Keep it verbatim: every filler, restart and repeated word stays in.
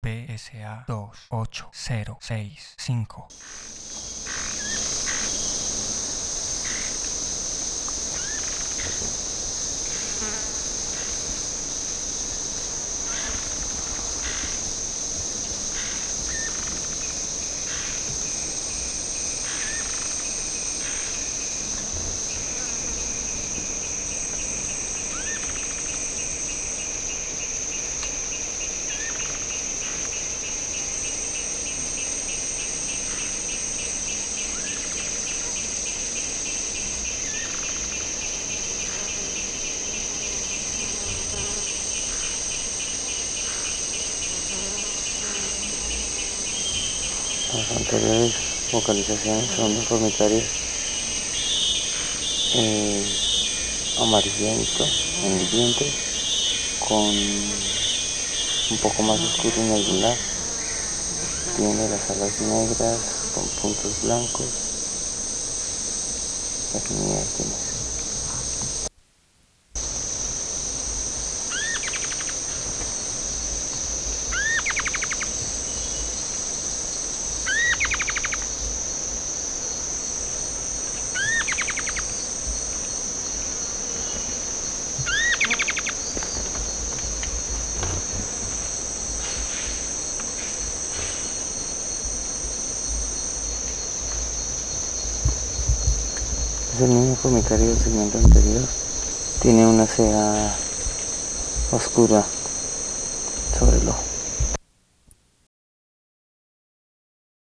P S A dos ocho cero seis cinco. Las anteriores vocalizaciones son de formicarios eh, amarillento en el vientre, con un poco más oscuro en el lunar. Tiene las alas negras con puntos blancos. Aquí ni idea quién es. Es el mismo formicario del segmento anterior. Tiene una cera oscura